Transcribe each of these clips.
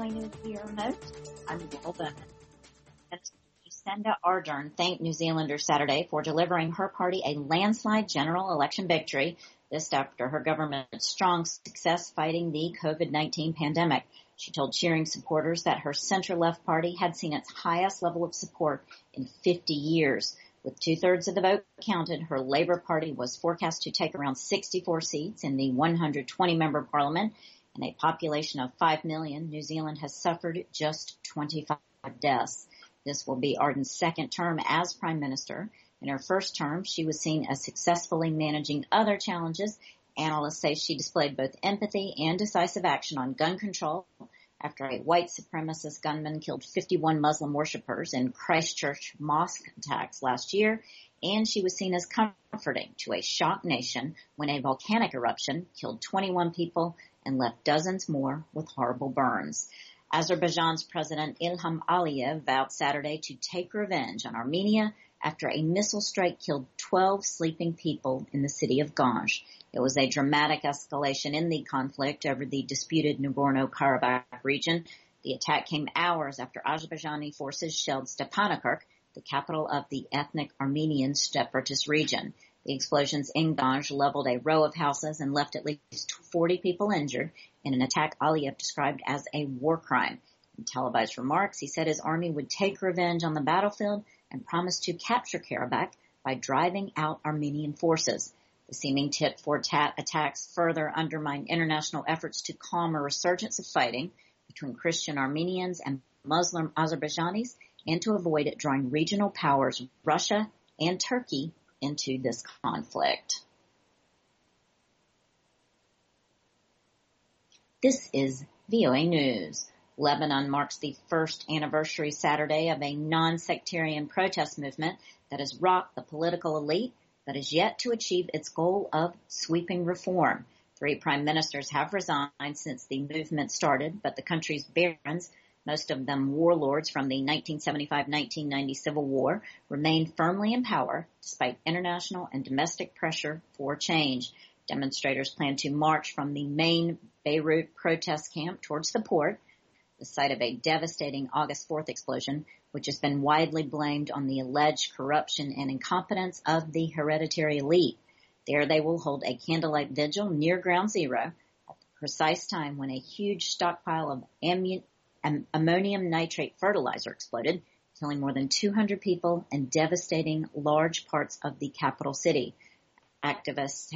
VOA News via remote. I'm Laurel Bowman. Jacinda Ardern thanked New Zealanders Saturday for delivering her party a landslide general election victory. This after her government's strong success fighting the COVID-19 pandemic. She told cheering supporters that her center-left party had seen its highest level of support in 50 years. With 2/3 of the vote counted, her Labour Party was forecast to take around 64 seats in the 120-member parliament. In a population of 5 million, New Zealand has suffered just 25 deaths. This will be Ardern's second term as Prime Minister. In her first term, she was seen as successfully managing other challenges. Analysts say she displayed both empathy and decisive action on gun control after a white supremacist gunman killed 51 Muslim worshippers in Christchurch mosque attacks last year, and she was seen as comforting to a shocked nation when a volcanic eruption killed 21 people and left dozens more with horrible burns. Azerbaijan's President Ilham Aliyev vowed Saturday to take revenge on Armenia after a missile strike killed 12 sleeping people in the city of Ganj. It was a dramatic escalation in the conflict over the disputed Nagorno-Karabakh region. The attack came hours after Azerbaijani forces shelled Stepanakert, the capital of the ethnic Armenian separatist region. The explosions in Ganj leveled a row of houses and left at least 40 people injured in an attack Aliyev described as a war crime. In televised remarks, he said his army would take revenge on the battlefield and promised to capture Karabakh by driving out Armenian forces. The seeming tit-for-tat attacks further undermine international efforts to calm a resurgence of fighting between Christian Armenians and Muslim Azerbaijanis and to avoid it drawing regional powers Russia and Turkey into this conflict. This is VOA News. Lebanon marks the first anniversary Saturday of a non-sectarian protest movement that has rocked the political elite but is yet to achieve its goal of sweeping reform. 3 prime ministers have resigned since the movement started, but the country's barons, most of them warlords from the 1975-1990 Civil War, remain firmly in power despite international and domestic pressure for change. Demonstrators plan to march from the main Beirut protest camp towards the port, the site of a devastating August 4th explosion, which has been widely blamed on the alleged corruption and incompetence of the hereditary elite. There they will hold a candlelight vigil near Ground Zero at the precise time when a huge stockpile of ammonium nitrate fertilizer exploded, killing more than 200 people and devastating large parts of the capital city. Activists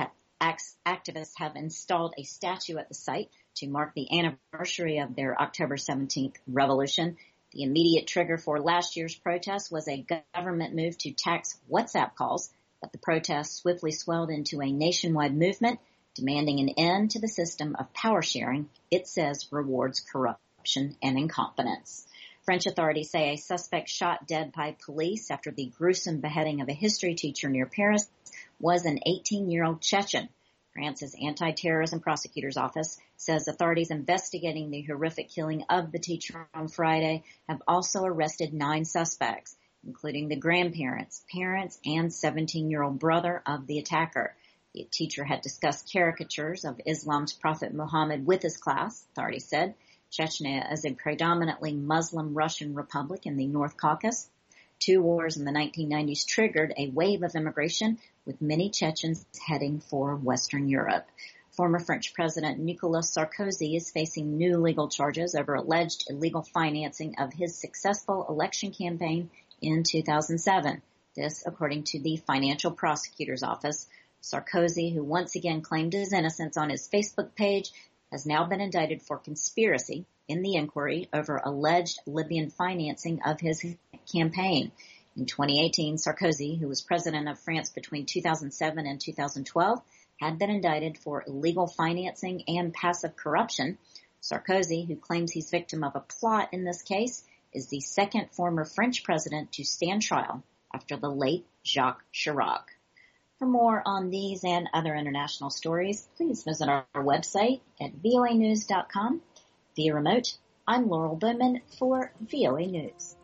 have installed a statue at the site to mark the anniversary of their October 17th revolution. The immediate trigger for last year's protest was a government move to tax WhatsApp calls, but the protest swiftly swelled into a nationwide movement demanding an end to the system of power sharing it says rewards corruption and incompetence. French authorities say a suspect shot dead by police after the gruesome beheading of a history teacher near Paris was an 18-year-old Chechen. France's anti-terrorism prosecutor's office says authorities investigating the horrific killing of the teacher on Friday have also arrested 9 suspects, including the grandparents, parents, and 17-year-old brother of the attacker. The teacher had discussed caricatures of Islam's Prophet Muhammad with his class, authorities said. Chechnya is a predominantly Muslim Russian republic in the North Caucasus. 2 wars in the 1990s triggered a wave of immigration, with many Chechens heading for Western Europe. Former French President Nicolas Sarkozy is facing new legal charges over alleged illegal financing of his successful election campaign in 2007. This, according to the Financial Prosecutor's Office. Sarkozy, who once again claimed his innocence on his Facebook page, has now been indicted for conspiracy in the inquiry over alleged Libyan financing of his campaign. In 2018, Sarkozy, who was president of France between 2007 and 2012, had been indicted for illegal financing and passive corruption. Sarkozy, who claims he's victim of a plot in this case, is the second former French president to stand trial after the late Jacques Chirac. For more on these and other international stories, please visit our website at voanews.com. Via remote, I'm Laurel Bowman for VOA News.